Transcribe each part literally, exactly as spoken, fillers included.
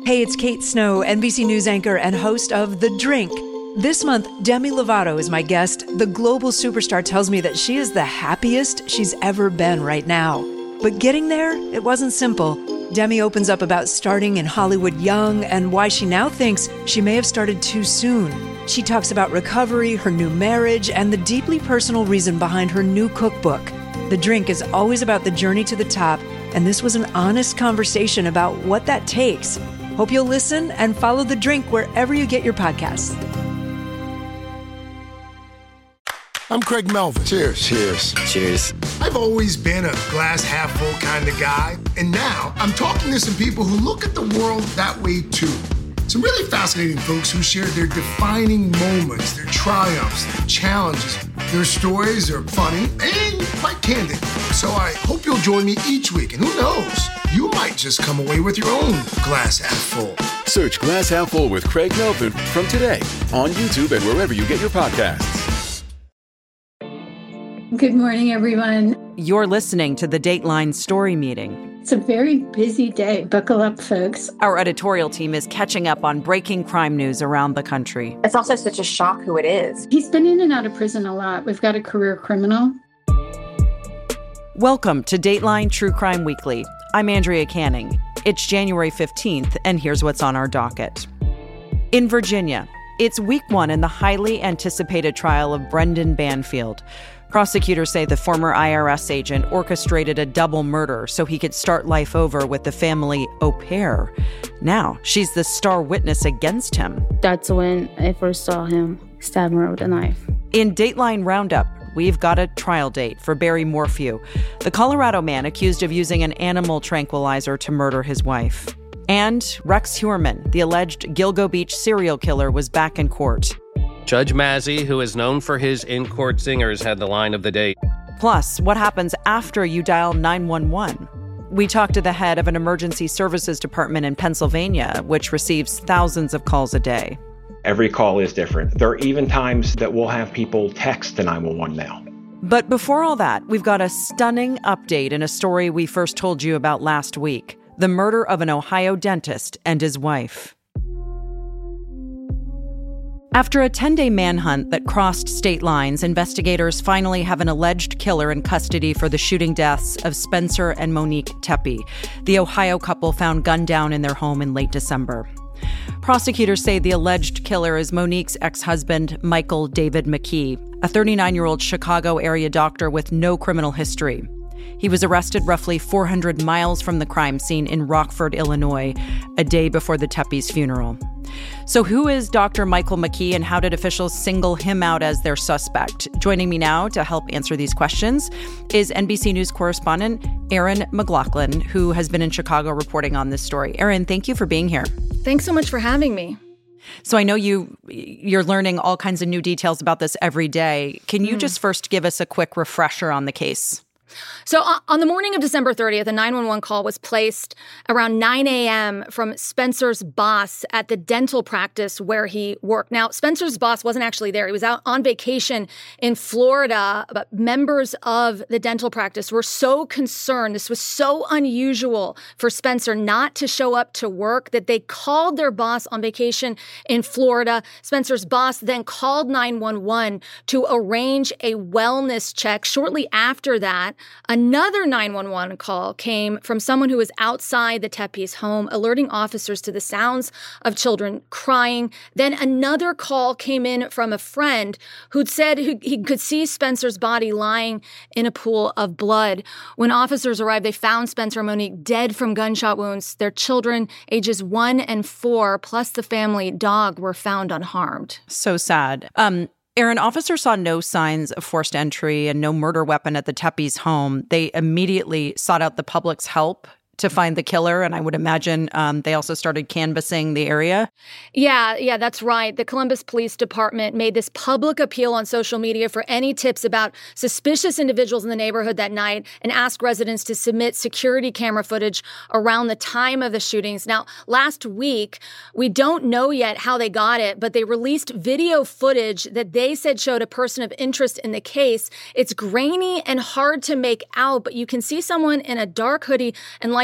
Hey, it's Kate Snow, N B C News anchor and host of The Drink. This month, Demi Lovato is my guest. The global superstar tells me that she is the happiest she's ever been right now. But getting there, it wasn't simple. Demi opens up about starting in Hollywood young and why she now thinks she may have started too soon. She talks about recovery, her new marriage, and the deeply personal reason behind her new cookbook. The Drink is always about the journey to the top, and this was an honest conversation about what that takes. Hope you'll listen and follow The Drink wherever you get your podcasts. I'm Craig Melvin. Cheers. Cheers. Cheers. I've always been a glass half full kind of guy, and now I'm talking to some people who look at the world that way too. Some really fascinating folks who share their defining moments, their triumphs, their challenges. Their stories are funny and quite candid. So I hope you'll join me each week, and who knows, you might just come away with your own glass half full. Search Glass Half Full with Craig Melvin from today on YouTube and wherever you get your podcasts. Good morning, everyone. You're listening to the Dateline Story Meeting. It's a very busy day. Buckle up, folks. Our editorial team is catching up on breaking crime news around the country. It's also such a shock who it is. He's been in and out of prison a lot. We've got a career criminal. Welcome to Dateline True Crime Weekly. I'm Andrea Canning. It's January fifteenth, and here's what's on our docket. In Virginia, it's week one in the highly anticipated trial of Brendan Banfield. Prosecutors say the former I R S agent orchestrated a double murder so he could start life over with the family au pair. Now, she's the star witness against him. That's when I first saw him stab her with a knife. In Dateline Roundup, we've got a trial date for Barry Morphew, the Colorado man accused of using an animal tranquilizer to murder his wife. And Rex Heuermann, the alleged Gilgo Beach serial killer, was back in court. Judge Mazzy, who is known for his in-court zingers, had the line of the day. Plus, what happens after you dial nine one one? We talked to the head of an emergency services department in Pennsylvania, which receives thousands of calls a day. Every call is different. There are even times that we'll have people text to nine one one now. But before all that, we've got a stunning update in a story we first told you about last week: the murder of an Ohio dentist and his wife. After a ten-day manhunt that crossed state lines, investigators finally have an alleged killer in custody for the shooting deaths of Spencer and Monique Tepe, the Ohio couple found gunned down in their home in late December. Prosecutors say the alleged killer is Monique's ex-husband, Michael David McKee, a thirty-nine-year-old Chicago-area doctor with no criminal history. He was arrested roughly four hundred miles from the crime scene in Rockford, Illinois, a day before the Tepes' funeral. So who is Doctor Michael McKee, and how did officials single him out as their suspect? Joining me now to help answer these questions is N B C News correspondent Erin McLaughlin, who has been in Chicago reporting on this story. Erin, thank you for being here. Thanks so much for having me. So I know you, you're learning all kinds of new details about this every day. Can you mm. just first give us a quick refresher on the case? So uh, on the morning of December thirtieth, a nine one one call was placed around nine a.m. from Spencer's boss at the dental practice where he worked. Now, Spencer's boss wasn't actually there. He was out on vacation in Florida, but members of the dental practice were so concerned. This was so unusual for Spencer not to show up to work that they called their boss on vacation in Florida. Spencer's boss then called nine one one to arrange a wellness check. Shortly after that, another nine one one call came from someone who was outside the Tepes' home, alerting officers to the sounds of children crying. Then another call came in from a friend who'd said he could see Spencer's body lying in a pool of blood. When officers arrived, they found Spencer and Monique dead from gunshot wounds. Their children, ages one and four, plus the family dog, were found unharmed. So sad. Um, Erin, officers saw no signs of forced entry and no murder weapon at the Tepes' home. They immediately sought out the public's help to find the killer, and I would imagine um, they also started canvassing the area. Yeah, yeah, that's right. The Columbus Police Department made this public appeal on social media for any tips about suspicious individuals in the neighborhood that night and asked residents to submit security camera footage around the time of the shootings. Now, last week, we don't know yet how they got it, but they released video footage that they said showed a person of interest in the case. It's grainy and hard to make out, but you can see someone in a dark hoodie and light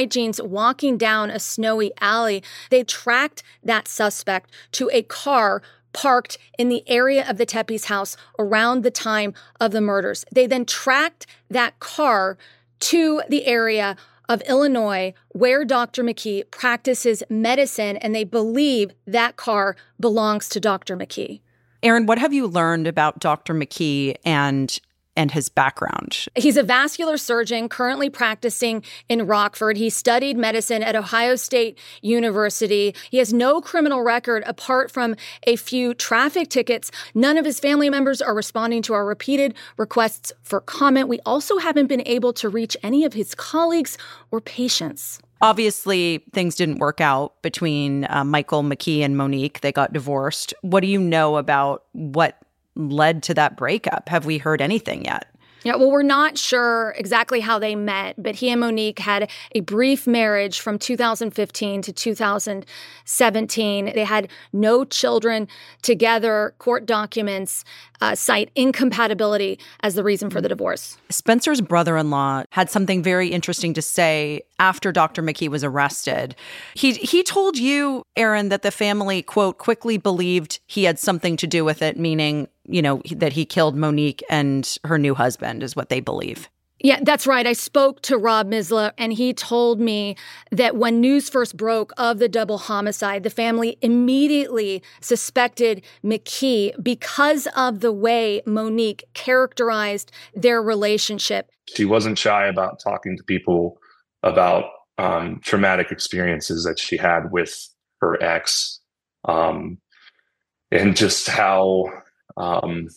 white jeans walking down a snowy alley. They tracked that suspect to a car parked in the area of the Tepe's house around the time of the murders. They then tracked that car to the area of Illinois where Doctor McKee practices medicine, and they believe that car belongs to Doctor McKee. Erin, what have you learned about Doctor McKee and and his background? He's a vascular surgeon currently practicing in Rockford. He studied medicine at Ohio State University. He has no criminal record apart from a few traffic tickets. None of his family members are responding to our repeated requests for comment. We also haven't been able to reach any of his colleagues or patients. Obviously, things didn't work out between uh, Michael McKee and Monique. They got divorced. What do you know about what led to that breakup? Have we heard anything yet? Yeah, well, we're not sure exactly how they met, but he and Monique had a brief marriage from two thousand fifteen to two thousand seventeen. They had no children together. Court documents uh, cite incompatibility as the reason for the divorce. Spencer's brother-in-law had something very interesting to say after Doctor McKee was arrested. He he told you, Erin, that the family, quote, quickly believed he had something to do with it, meaning, you know, that he killed Monique and her new husband is what they believe. Yeah, that's right. I spoke to Rob Misla, and he told me that when news first broke of the double homicide, the family immediately suspected McKee because of the way Monique characterized their relationship. She wasn't shy about talking to people about um, traumatic experiences that she had with her ex, um, and just how um,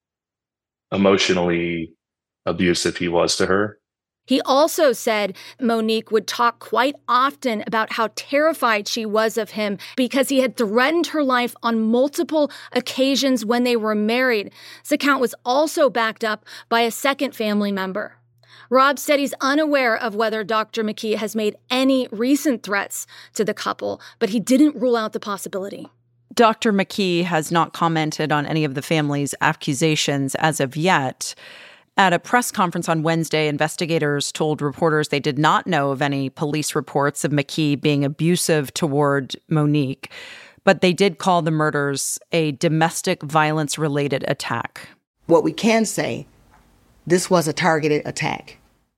emotionally abusive he was to her. He also said Monique would talk quite often about how terrified she was of him because he had threatened her life on multiple occasions when they were married. This account was also backed up by a second family member. Rob said he's unaware of whether Doctor McKee has made any recent threats to the couple, but he didn't rule out the possibility. Doctor McKee has not commented on any of the family's accusations as of yet. At a press conference on Wednesday, investigators told reporters they did not know of any police reports of McKee being abusive toward Monique, but they did call the murders a domestic violence-related attack. What we can say, this was a targeted attack.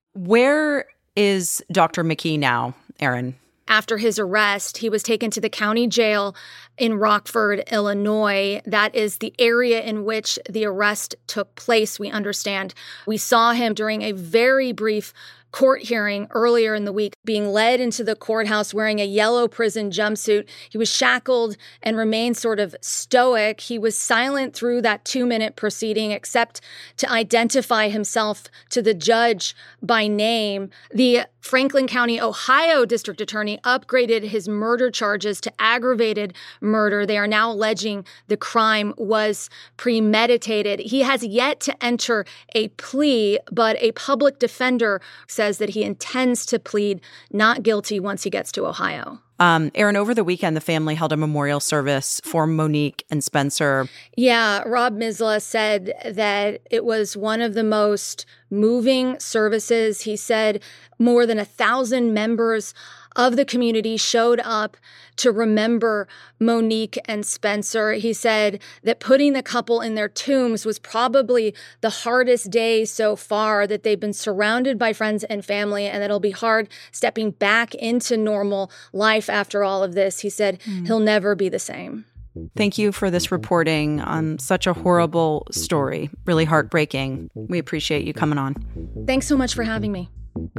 Where is Doctor McKee now, Erin? After his arrest, he was taken to the county jail in Rockford, Illinois. That is the area in which the arrest took place, we understand. We saw him during a very brief court hearing earlier in the week, being led into the courthouse wearing a yellow prison jumpsuit. He was shackled and remained sort of stoic. He was silent through that two-minute proceeding, except to identify himself to the judge by name. The Franklin County, Ohio district attorney upgraded his murder charges to aggravated murder. They are now alleging the crime was premeditated. He has yet to enter a plea, but a public defender says that he intends to plead not guilty once he gets to Ohio. Um, Erin, over the weekend, the family held a memorial service for Monique and Spencer. Yeah, Rob Misla said that it was one of the most moving services. He said more than a thousand members of the community showed up to remember Monique and Spencer. He said that putting the couple in their tombs was probably the hardest day so far, that they've been surrounded by friends and family, and that it'll be hard stepping back into normal life after all of this. He said mm. he'll never be the same. Thank you for this reporting on such a horrible story. Really heartbreaking. We appreciate you coming on. Thanks so much for having me.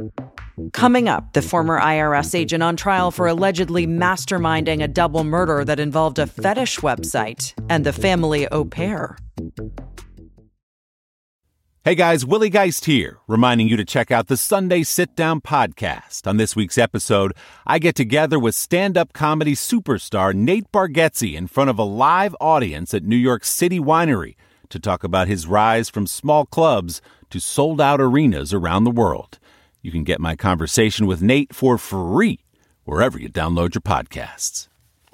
Coming up, the former I R S agent on trial for allegedly masterminding a double murder that involved a fetish website and the family au pair. Hey guys, Willie Geist here, reminding you to check out the Sunday Sit Down podcast. On this week's episode, I get together with stand-up comedy superstar Nate Bargatze in front of a live audience at New York City Winery to talk about his rise from small clubs to sold-out arenas around the world. You can get my conversation with Nate for free wherever you download your podcasts.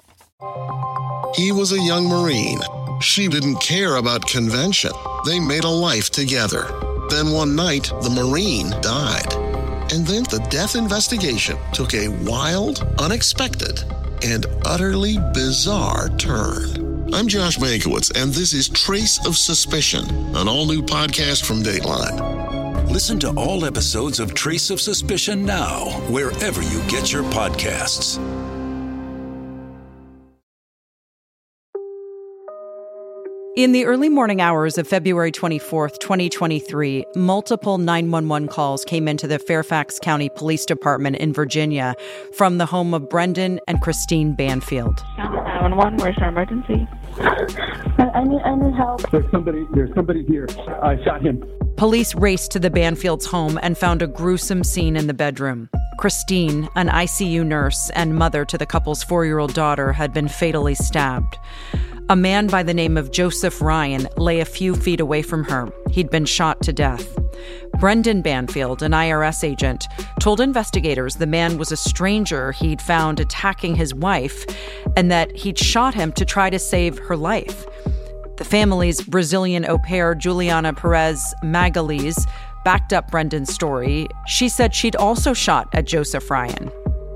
He was a young Marine. She didn't care about convention. They made a life together. Then one night, the Marine died. And then the death investigation took a wild, unexpected, and utterly bizarre turn. I'm Josh Mankiewicz, and this is Trace of Suspicion, an all-new podcast from Dateline. Listen to all episodes of Trace of Suspicion now, wherever you get your podcasts. In the early morning hours of February twenty-fourth, twenty twenty-three, multiple nine one one calls came into the Fairfax County Police Department in Virginia from the home of Brendan and Christine Banfield. nine one one, where's our emergency? I need, I need help. There's somebody, there's somebody here. I shot him. Police raced to the Banfields' home and found a gruesome scene in the bedroom. Christine, an I C U nurse and mother to the couple's four-year-old daughter, had been fatally stabbed. A man by the name of Joseph Ryan lay a few feet away from her. He'd been shot to death. Brendan Banfield, an I R S agent, told investigators the man was a stranger he'd found attacking his wife and that he'd shot him to try to save her life. The family's Brazilian au pair, Juliana Perez Magalhães, backed up Brendan's story. She said she'd also shot at Joseph Ryan.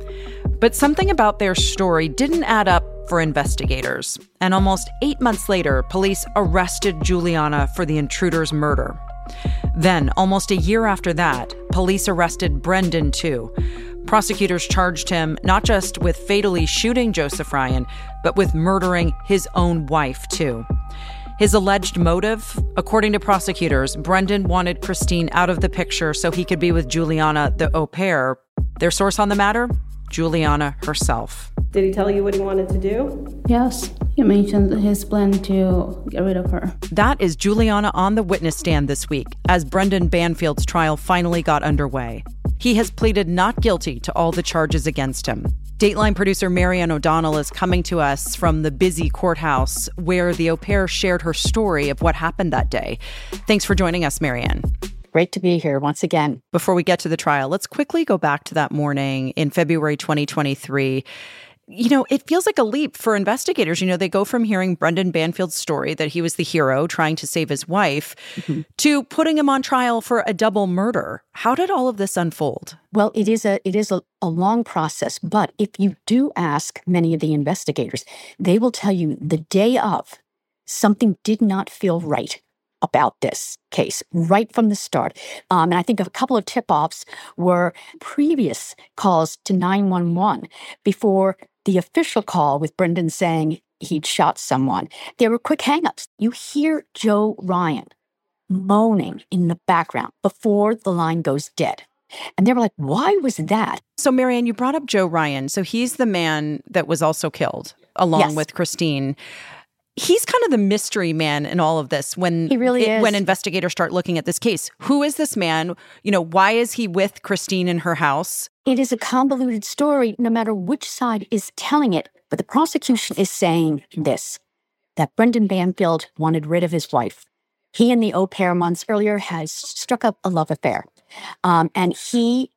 But something about their story didn't add up for investigators. And almost eight months later, police arrested Juliana for the intruder's murder. Then, almost a year after that, police arrested Brendan, too. Prosecutors charged him not just with fatally shooting Joseph Ryan, but with murdering his own wife, too. His alleged motive? According to prosecutors, Brendan wanted Christine out of the picture so he could be with Juliana, the au pair. Their source on the matter? Juliana herself. Did he tell you what he wanted to do? Yes, he mentioned his plan to get rid of her. That is Juliana on the witness stand this week as Brendan Banfield's trial finally got underway. He has pleaded not guilty to all the charges against him. Dateline producer Marianne O'Donnell is coming to us from the busy courthouse where the au pair shared her story of what happened that day. Thanks for joining us, Marianne. Great to be here once again. Before we get to the trial, let's quickly go back to that morning in February twenty twenty-three. You know, it feels like a leap for investigators. You know, they go from hearing Brendan Banfield's story that he was the hero trying to save his wife mm-hmm. to putting him on trial for a double murder. How did all of this unfold? Well, it is a it is a, a long process. But if you do ask many of the investigators, they will tell you the day of, something did not feel right about this case right from the start. Um, and I think a couple of tip-offs were previous calls to nine one one before the official call with Brendan saying he'd shot someone. There were quick hang-ups. You hear Joe Ryan moaning in the background before the line goes dead. And they were like, why was that? So, Marianne, you brought up Joe Ryan. So he's the man that was also killed along yes. with Christine. He's kind of the mystery man in all of this when he really it, is. when investigators start looking at this case. Who is this man? You know, why is he with Christine in her house? It is a convoluted story, no matter which side is telling it. But the prosecution is saying this, that Brendan Banfield wanted rid of his wife. He and the au pair months earlier has struck up a love affair. Um, and he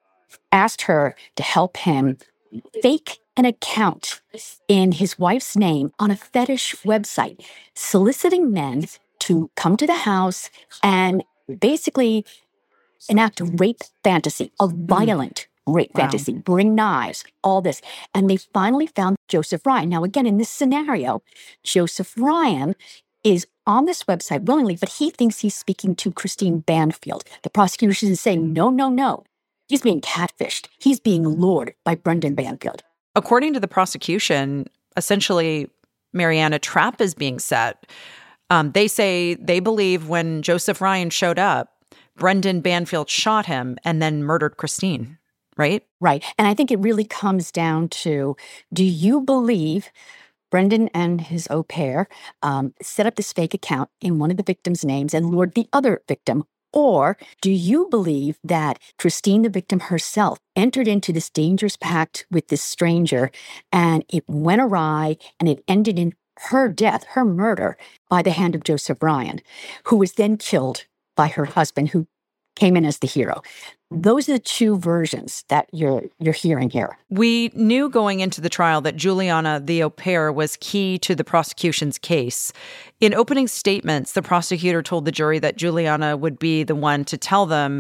asked her to help him fake an account in his wife's name on a fetish website, soliciting men to come to the house and basically enact a rape fantasy, a violent rape wow. fantasy, bring knives, all this. And they finally found Joseph Ryan. Now, again, in this scenario, Joseph Ryan is on this website willingly, but he thinks he's speaking to Christine Banfield. The prosecution is saying, no, no, no. He's being catfished. He's being lured by Brendan Banfield. According to the prosecution, essentially, Marianne, a trap is being set. Um, they say they believe when Joseph Ryan showed up, Brendan Banfield shot him and then murdered Christine, right? Right. And I think it really comes down to, do you believe Brendan and his au pair um, set up this fake account in one of the victims' names and lured the other victim? Or do you believe that Christine, the victim herself, entered into this dangerous pact with this stranger and it went awry and it ended in her death, her murder, by the hand of Joseph Ryan, who was then killed by her husband, who came in as the hero? Those are the two versions that you're you're hearing here. We knew going into the trial that Juliana, the au pair, was key to the prosecution's case. In opening statements, the prosecutor told the jury that Juliana would be the one to tell them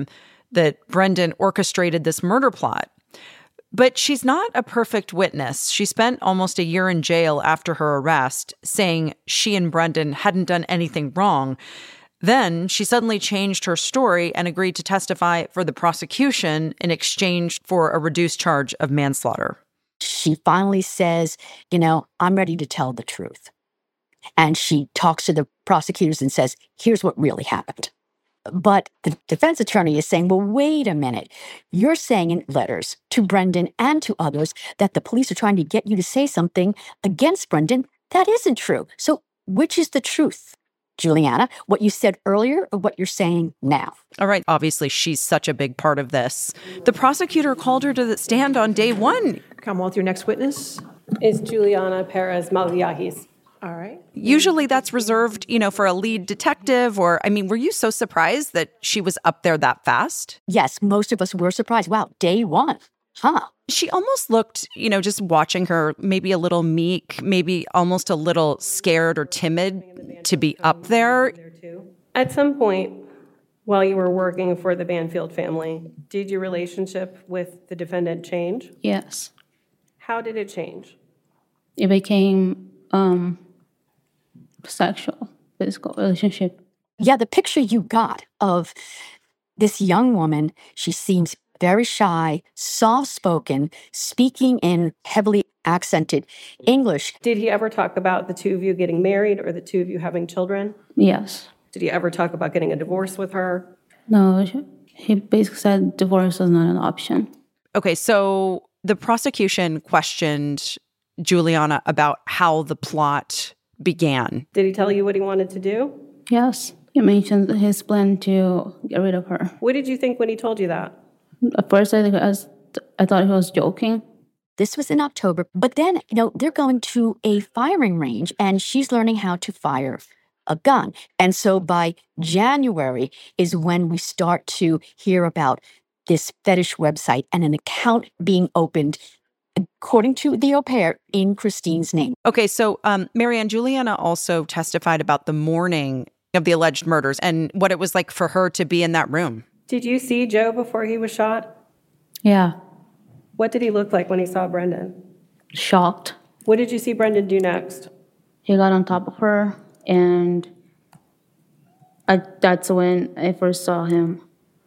that Brendan orchestrated this murder plot. But she's not a perfect witness. She spent almost a year in jail after her arrest, saying she and Brendan hadn't done anything wrong. Then she suddenly changed her story and agreed to testify for the prosecution in exchange for a reduced charge of manslaughter. She finally says, you know, I'm ready to tell the truth. And she talks to the prosecutors and says, here's what really happened. But the defense attorney is saying, well, wait a minute. You're saying in letters to Brendan and to others that the police are trying to get you to say something against Brendan. That isn't true. So which is the truth? Juliana, what you said earlier or what you're saying now? All right. Obviously, she's such a big part of this. The prosecutor called her to the stand on day one. Commonwealth, your next witness is Juliana Perez Malviajis. All right. Usually that's reserved, you know, for a lead detective or, I mean, were you so surprised that she was up there that fast? Yes, most of us were surprised. Wow, day one. Huh. She almost looked, you know, just watching her, maybe a little meek, maybe almost a little scared or timid to be up there. At some point, while you were working for the Banfield family, did your relationship with the defendant change? Yes. How did it change? It became um, sexual, physical relationship. Yeah, the picture you got of this young woman, she seems very shy, soft-spoken, speaking in heavily accented English. Did he ever talk about the two of you getting married or the two of you having children? Yes. Did he ever talk about getting a divorce with her? No, he basically said divorce was not an option. Okay, so the prosecution questioned Juliana about how the plot began. Did he tell you what he wanted to do? Yes. He mentioned his plan to get rid of her. What did you think when he told you that? At first, I, I thought he was joking. This was in October. But then, you know, they're going to a firing range, and she's learning how to fire a gun. And so by January is when we start to hear about this fetish website and an account being opened, according to the au pair, in Christine's name. Okay, so um, Marianne, Juliana also testified about the morning of the alleged murders and what it was like for her to be in that room. Did you see Joe before he was shot? Yeah. What did he look like when he saw Brendan? Shocked. What did you see Brendan do next? He got on top of her, and I, that's when I first saw him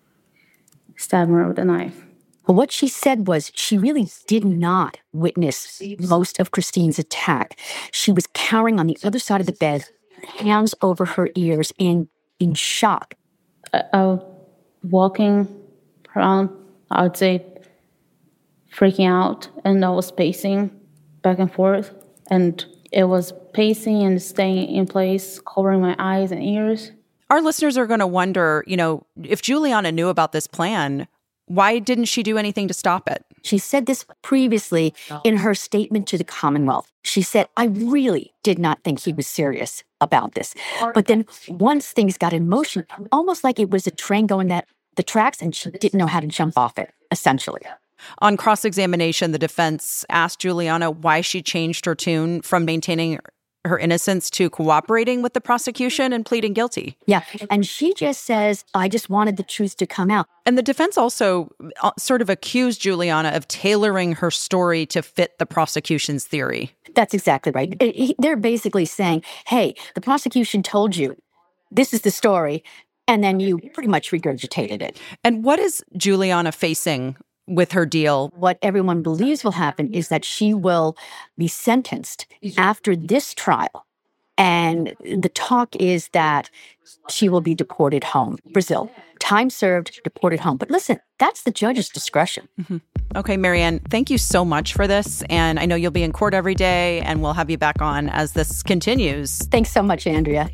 stab her with a knife. Well, what she said was she really did not witness most of Christine's attack. She was cowering on the other side of the bed, hands over her ears, in, in shock. I, I was walking around, I would say, freaking out, and I was pacing back and forth, and it was pacing and staying in place, covering my eyes and ears. Our listeners are going to wonder, you know, if Juliana knew about this plan, why didn't she do anything to stop it? She said this previously in her statement to the Commonwealth. She said, I really did not think he was serious about this. But then once things got in motion, almost like it was a train going that the tracks, and she didn't know how to jump off it, essentially. On cross-examination, the defense asked Juliana why she changed her tune from maintaining her innocence to cooperating with the prosecution and pleading guilty. Yeah, and she just says, I just wanted the truth to come out. And the defense also sort of accused Juliana of tailoring her story to fit the prosecution's theory. That's exactly right. They're basically saying, hey, the prosecution told you this is the story, and then you pretty much regurgitated it. And what is Juliana facing with her deal? What everyone believes will happen is that she will be sentenced after this trial. And the talk is that she will be deported home. Brazil. Time served, deported home. But listen, that's the judge's discretion. Mm-hmm. Okay, Marianne, thank you so much for this. And I know you'll be in court every day, and we'll have you back on as this continues. Thanks so much, Andrea.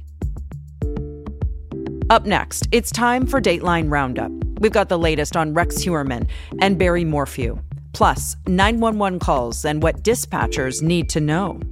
Up next, it's time for Dateline Roundup. We've got the latest on Rex Heuermann and Barry Morphew, plus nine one one calls and what dispatchers need to know.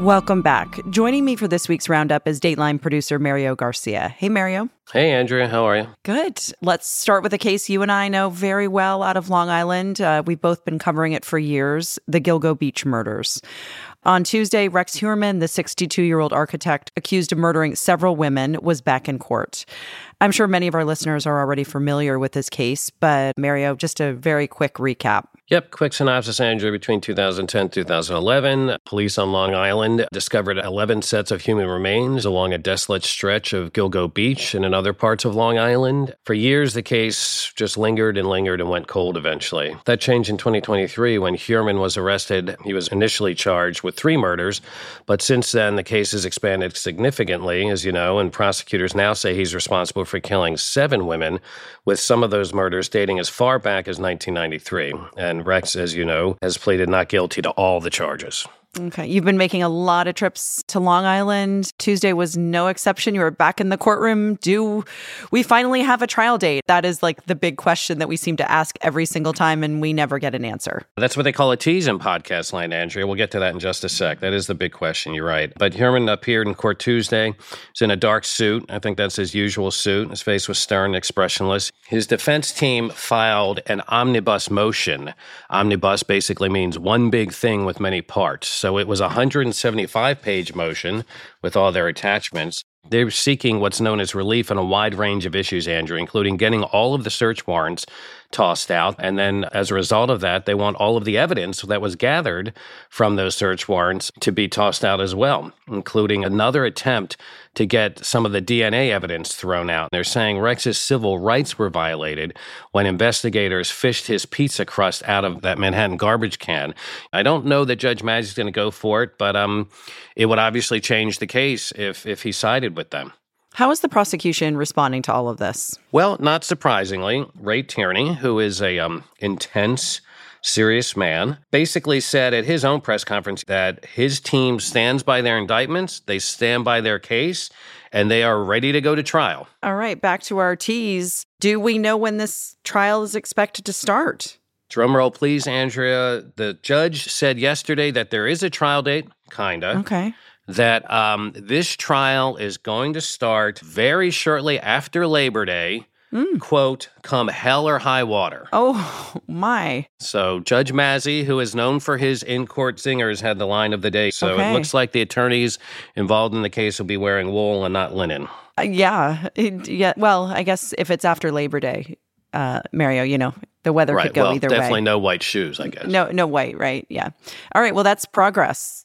Welcome back. Joining me for this week's roundup is Dateline producer Mario Garcia. Hey, Mario. Hey, Andrea. How are you? Good. Let's start with a case you and I know very well out of Long Island. Uh, we've both been covering it for years, the Gilgo Beach murders. On Tuesday, Rex Heuermann, the sixty-two-year-old architect accused of murdering several women, was back in court. I'm sure many of our listeners are already familiar with this case, but Mario, just a very quick recap. Yep, quick synopsis, Andrew. Between two thousand ten and two thousand eleven, police on Long Island discovered eleven sets of human remains along a desolate stretch of Gilgo Beach and in other parts of Long Island. For years, the case just lingered and lingered and went cold eventually. That changed in twenty twenty-three when Heuermann was arrested. He was initially charged with three murders, but since then, the case has expanded significantly, as you know, and prosecutors now say he's responsible for killing seven women, with some of those murders dating as far back as nineteen ninety-three. And Rex, as you know, has pleaded not guilty to all the charges. Okay. You've been making a lot of trips to Long Island. Tuesday was no exception. You were back in the courtroom. Do we finally have a trial date? That is like the big question that we seem to ask every single time, and we never get an answer. That's what they call a tease in podcast land, Andrea. We'll get to that in just a sec. That is the big question. You're right. But Heuermann appeared in court Tuesday. He's in a dark suit. I think that's his usual suit. His face was stern, expressionless. His defense team filed an omnibus motion. Omnibus basically means one big thing with many parts. So it was a one hundred seventy-five page motion with all their attachments. They're seeking what's known as relief on a wide range of issues, Andrew, including getting all of the search warrants tossed out. And then as a result of that, they want all of the evidence that was gathered from those search warrants to be tossed out as well, including another attempt to get some of the D N A evidence thrown out. They're saying Rex's civil rights were violated when investigators fished his pizza crust out of that Manhattan garbage can. I don't know that Judge Mazzei's going to go for it, but um, it would obviously change the case if if he sided with them. How is the prosecution responding to all of this? Well, not surprisingly, Ray Tierney, who is a um, intense, serious man, basically said at his own press conference that his team stands by their indictments, they stand by their case, and they are ready to go to trial. All right, back to our tease. Do we know when this trial is expected to start? Drum roll, please, Andrea. The judge said yesterday that there is a trial date, kinda. Okay. That um, this trial is going to start very shortly after Labor Day, mm. quote, come hell or high water. Oh, my. So Judge Mazzei, who is known for his in-court zingers, had the line of the day. So okay. It looks like the attorneys involved in the case will be wearing wool and not linen. Uh, yeah. It, yeah. Well, I guess if it's after Labor Day, uh, Mario, you know, the weather right. could go well, either definitely way. Definitely no white shoes, I guess. No, no white, right? Yeah. All right. Well, that's progress.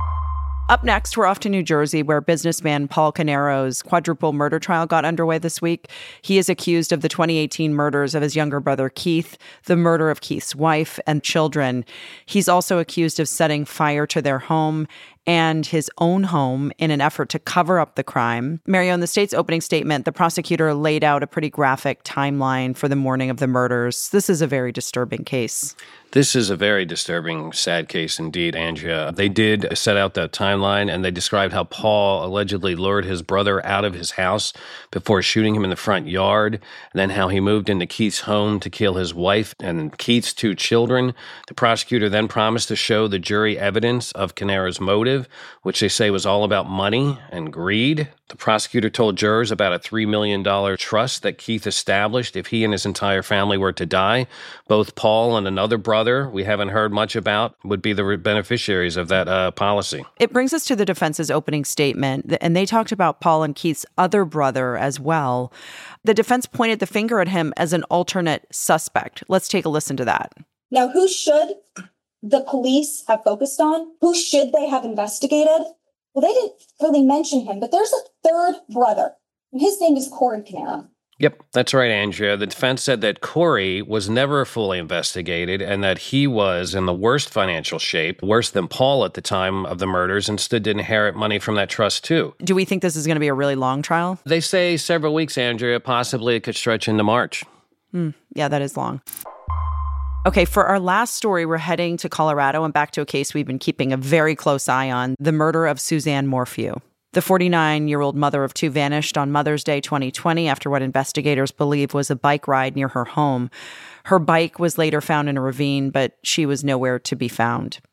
Up next, we're off to New Jersey, where businessman Paul Canero's quadruple murder trial got underway this week. He is accused of the twenty eighteen murders of his younger brother, Keith, the murder of Keith's wife and children. He's also accused of setting fire to their home and his own home in an effort to cover up the crime. Mario, in the state's opening statement, the prosecutor laid out a pretty graphic timeline for the morning of the murders. This is a very disturbing case. This is a very disturbing, sad case indeed, Andrea. They did set out that timeline, and they described how Paul allegedly lured his brother out of his house before shooting him in the front yard, and then how he moved into Keith's home to kill his wife and Keith's two children. The prosecutor then promised to show the jury evidence of Canero's motive, which they say was all about money and greed. The prosecutor told jurors about a three million dollars trust that Keith established if he and his entire family were to die. Both Paul and another brother we haven't heard much about would be the beneficiaries of that uh, policy. It brings us to the defense's opening statement, and they talked about Paul and Keith's other brother as well. The defense pointed the finger at him as an alternate suspect. Let's take a listen to that. Now, who should the police have focused on? Who should they have investigated? Well, they didn't really mention him, but there's a third brother, and his name is Corey Canero. Yep, that's right, Andrea. The defense said that Corey was never fully investigated and that he was in the worst financial shape, worse than Paul at the time of the murders, and stood to inherit money from that trust, too. Do we think this is going to be a really long trial? They say several weeks, Andrea. Possibly it could stretch into March. Mm, yeah, that is long. Okay, for our last story, we're heading to Colorado and back to a case we've been keeping a very close eye on, the murder of Suzanne Morphew. The forty-nine-year-old mother of two vanished on Mother's Day twenty twenty after what investigators believe was a bike ride near her home. Her bike was later found in a ravine, but she was nowhere to be found.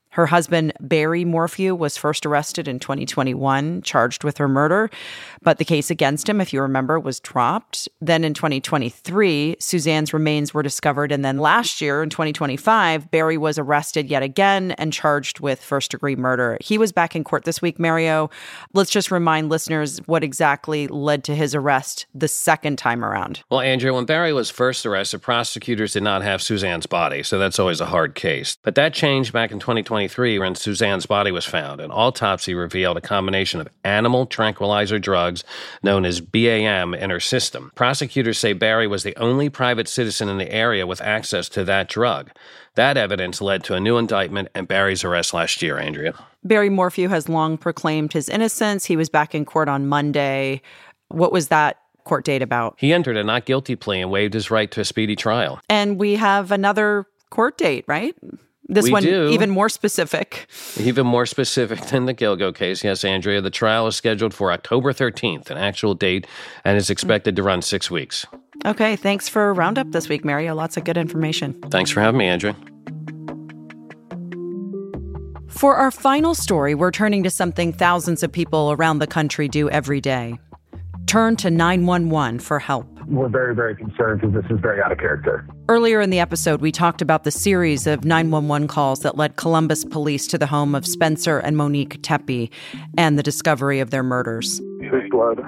Her husband, Barry Morphew, was first arrested in twenty twenty-one, charged with her murder. But the case against him, if you remember, was dropped. Then in twenty twenty-three, Suzanne's remains were discovered. And then last year, in twenty twenty-five, Barry was arrested yet again and charged with first-degree murder. He was back in court this week, Mario. Let's just remind listeners what exactly led to his arrest the second time around. Well, Andrea, when Barry was first arrested, prosecutors did not have Suzanne's body, so that's always a hard case. But that changed back in twenty twenty-three when Suzanne's body was found. An autopsy revealed a combination of animal tranquilizer drugs known as B A M in her system. Prosecutors say Barry was the only private citizen in the area with access to that drug. That evidence led to a new indictment and Barry's arrest last year, Andrea. Barry Morphew has long proclaimed his innocence. He was back in court on Monday. What was that court date about? He entered a not guilty plea and waived his right to a speedy trial. And we have another court date, right? This we one do. even more specific. Even more specific than the Gilgo case. Yes, Andrea, the trial is scheduled for October thirteenth, an actual date, and is expected to run six weeks. Okay, thanks for a roundup this week, Mario. Lots of good information. Thanks for having me, Andrea. For our final story, we're turning to something thousands of people around the country do every day. Turn to nine one one for help. We're very, very concerned because this is very out of character. Earlier in the episode, we talked about the series of nine one one calls that led Columbus police to the home of Spencer and Monique Tepe and the discovery of their murders. There's blood.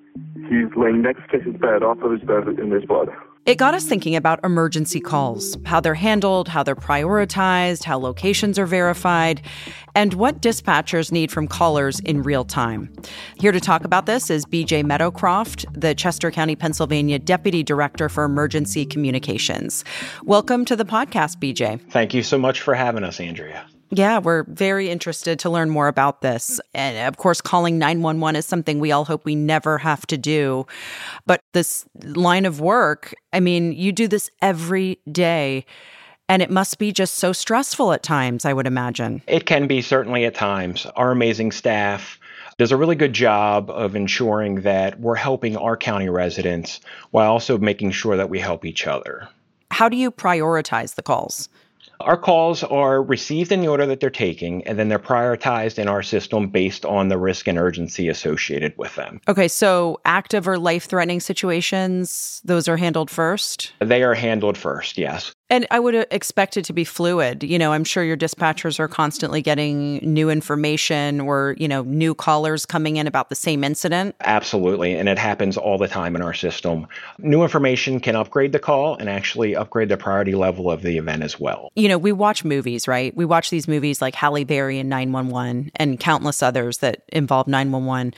He's laying next to his bed, off of his bed, and there's blood. It got us thinking about emergency calls, how they're handled, how they're prioritized, how locations are verified, and what dispatchers need from callers in real time. Here to talk about this is B J Meadowcroft, the Chester County, Pennsylvania Deputy Director for Emergency Communications. Welcome to the podcast, B J. Thank you so much for having us, Andrea. Yeah, we're very interested to learn more about this. And of course, calling nine one one is something we all hope we never have to do. But this line of work, I mean, you do this every day, and it must be just so stressful at times, I would imagine. It can be, certainly at times. Our amazing staff does a really good job of ensuring that we're helping our county residents while also making sure that we help each other. How do you prioritize the calls? Our calls are received in the order that they're taking, and then they're prioritized in our system based on the risk and urgency associated with them. Okay, so active or life-threatening situations, those are handled first? They are handled first, yes. And I would expect it to be fluid. You know, I'm sure your dispatchers are constantly getting new information or, you know, new callers coming in about the same incident. Absolutely. And it happens all the time in our system. New information can upgrade the call and actually upgrade the priority level of the event as well. You know, we watch movies, right? We watch these movies like Halle Berry and nine one one and countless others that involve nine one one.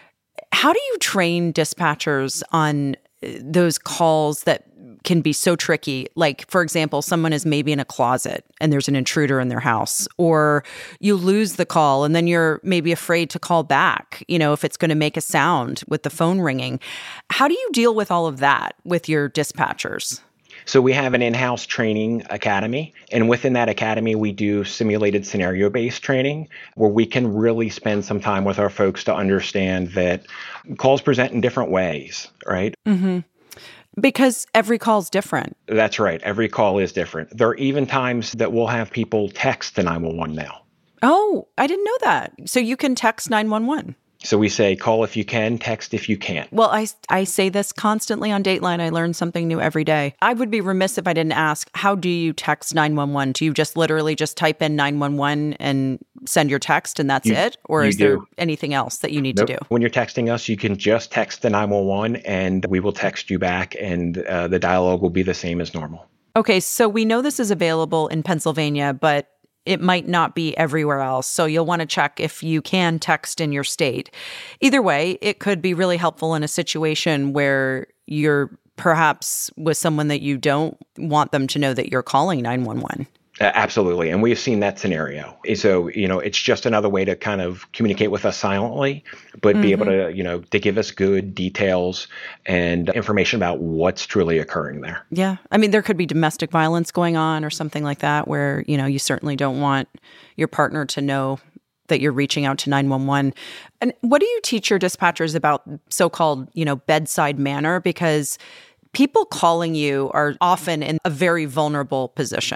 How do you train dispatchers on those calls that can be so tricky? Like, for example, someone is maybe in a closet and there's an intruder in their house, or you lose the call and then you're maybe afraid to call back, you know, if it's going to make a sound with the phone ringing. How do you deal with all of that with your dispatchers? So we have an in-house training academy, and within that academy, we do simulated scenario-based training where we can really spend some time with our folks to understand that calls present in different ways, right? Mm-hmm. Because every call is different. That's right. Every call is different. There are even times that we'll have people text the nine one one now. Oh, I didn't know that. So you can text nine one one. So we say, call if you can, text if you can't. Well, I, I say this constantly on Dateline. I learn something new every day. I would be remiss if I didn't ask, how do you text nine one one? Do you just literally just type in nine one one and send your text and that's you, it? Or is do. there anything else that you need nope. to do? When you're texting us, you can just text the nine one one and we will text you back, and uh, the dialogue will be the same as normal. Okay, so we know this is available in Pennsylvania, but it might not be everywhere else. So you'll want to check if you can text in your state. Either way, it could be really helpful in a situation where you're perhaps with someone that you don't want them to know that you're calling nine one one. Uh, absolutely. And we've seen that scenario. So, you know, it's just another way to kind of communicate with us silently, but mm-hmm. be able to, you know, to give us good details and information about what's truly occurring there. Yeah. I mean, there could be domestic violence going on or something like that where, you know, you certainly don't want your partner to know that you're reaching out to nine one one. And what do you teach your dispatchers about so-called, you know, bedside manner? Because people calling you are often in a very vulnerable position.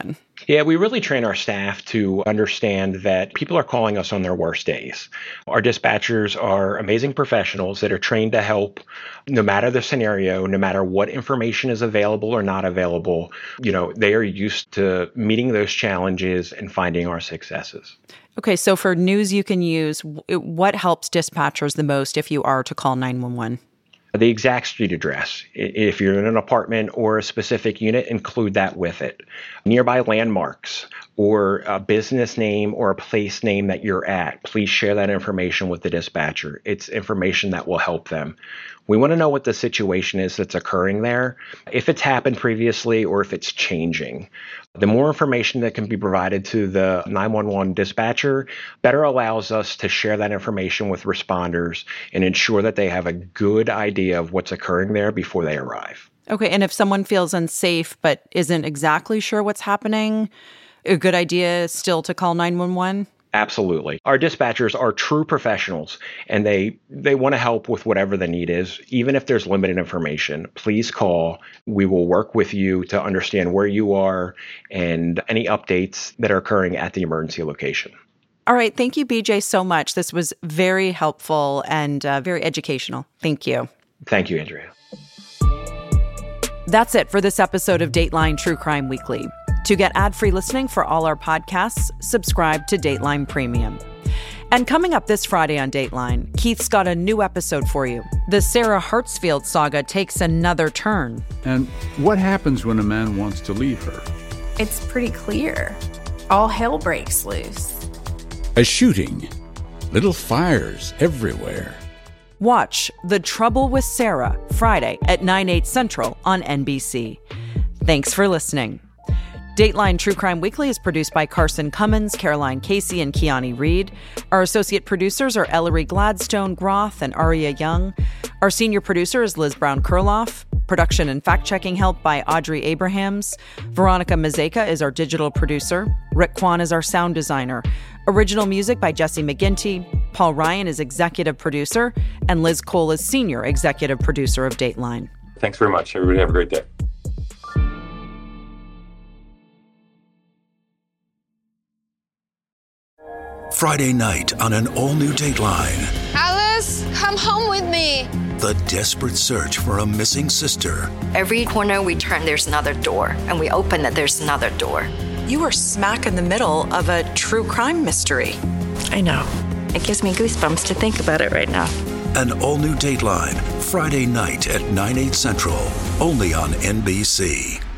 Yeah, we really train our staff to understand that people are calling us on their worst days. Our dispatchers are amazing professionals that are trained to help no matter the scenario, no matter what information is available or not available. You know, they are used to meeting those challenges and finding our successes. Okay, so for news you can use, what helps dispatchers the most if you are to call nine one one? The exact street address. If you're in an apartment or a specific unit, include that with it. Nearby landmarks or a business name or a place name that you're at, please share that information with the dispatcher. It's information that will help them. We want to know what the situation is that's occurring there, if it's happened previously or if it's changing. The more information that can be provided to the nine one one dispatcher better allows us to share that information with responders and ensure that they have a good idea of what's occurring there before they arrive. Okay, and if someone feels unsafe but isn't exactly sure what's happening, a good idea is still to call nine one one? Absolutely. Our dispatchers are true professionals, and they they want to help with whatever the need is. Even if there's limited information, please call. We will work with you to understand where you are and any updates that are occurring at the emergency location. All right. Thank you, B J, so much. This was very helpful and uh, very educational. Thank you. Thank you, Andrea. That's it for this episode of Dateline True Crime Weekly. To get ad-free listening for all our podcasts, subscribe to Dateline Premium. And coming up this Friday on Dateline, Keith's got a new episode for you. The Sarah Hartsfield saga takes another turn. And what happens when a man wants to leave her? It's pretty clear. All hell breaks loose. A shooting. Little fires everywhere. Watch The Trouble with Sarah, Friday at nine, eight Central on N B C. Thanks for listening. Dateline True Crime Weekly is produced by Carson Cummins, Caroline Casey, and Kiani Reed. Our associate producers are Ellery Gladstone Groth and Aria Young. Our senior producer is Liz Brown-Kurloff. Production and fact-checking help by Audrey Abrahams. Veronica Mazeka is our digital producer. Rick Kwan is our sound designer. Original music by Jesse McGinty. Paul Ryan is executive producer. And Liz Cole is senior executive producer of Dateline. Thanks very much. Everybody have a great day. Friday night on an all-new Dateline. Alice, come home with me. The desperate search for a missing sister. Every corner we turn, there's another door. And we open it, there's another door. You are smack in the middle of a true crime mystery. I know. It gives me goosebumps to think about it right now. An all-new Dateline, Friday night at nine, eight Central. Only on N B C.